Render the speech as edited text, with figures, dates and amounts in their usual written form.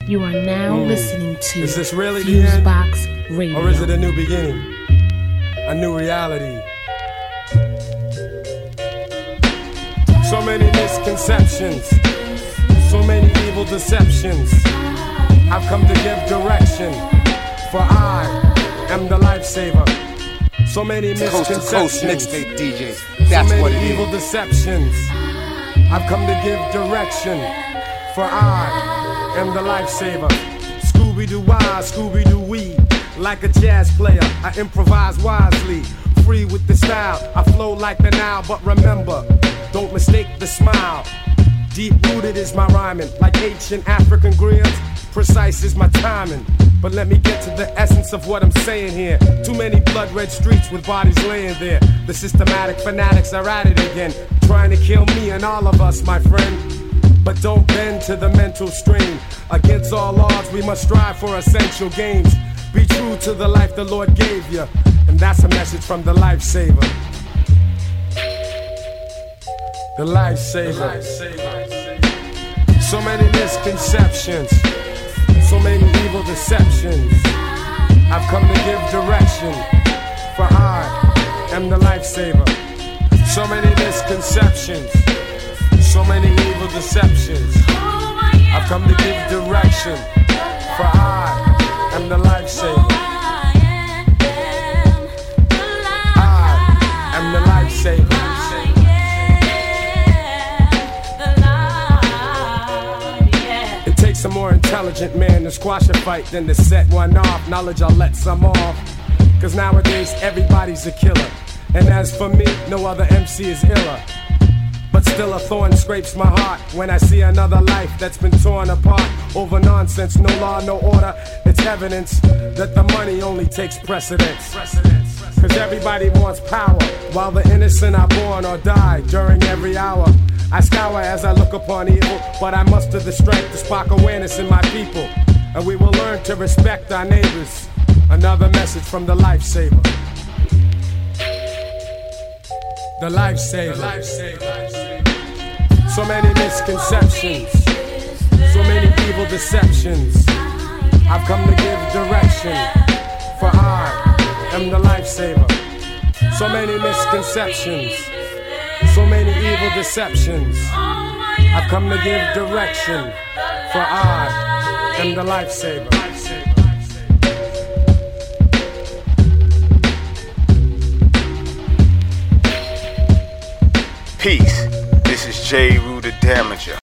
You are now listening to Is this really the end? Fusebox Radio. Or is it a new beginning? A new reality? So many misconceptions, so many evil deceptions. I've come to give direction, for I am the lifesaver. So many misconceptions, coast to coast mixtape DJs. That's so what it many is. evil deceptions. I've come to give direction, for I am the lifesaver. Scooby-Doo-wah, Scooby-Doo-wee. Like a jazz player, I improvise wisely. Free with the style, I flow like the Nile. But remember, don't mistake the smile. Deep-rooted is my rhyming. Like ancient African griots, precise is my timing. But let me get to the essence of what I'm saying here. Too many blood-red streets with bodies laying there. The systematic fanatics are at it again, trying to kill me and all of us, my friend. But don't bend to the mental strain. Against all odds, we must strive for essential gains. Be true to the life the Lord gave you. And that's a message from the lifesaver. The lifesaver. So many misconceptions, so many evil deceptions. I've come to give direction, for I am the lifesaver. So many misconceptions, so many evil deceptions. I've come to give direction, for I am the lifesaver. I am the lifesaver. It takes a more intelligent man to squash a fight than to set one off. Knowledge, I'll let some off. Cause nowadays everybody's a killer. And as for me, no other MC is iller. But still a thorn scrapes my heart when I see another life that's been torn apart over nonsense, no law, no order. It's evidence that the money only takes precedence. Cause everybody wants power, while the innocent are born or die during every hour. I scour as I look upon evil, but I muster the strength to spark awareness in my people. And we will learn to respect our neighbors. Another message from the lifesaver. The lifesaver. So many misconceptions, so many evil deceptions. I've come to give direction, for I am the lifesaver. So many misconceptions, so many evil deceptions. I've come to give direction, for I am the lifesaver. Peace. This is J. Rue the Damager.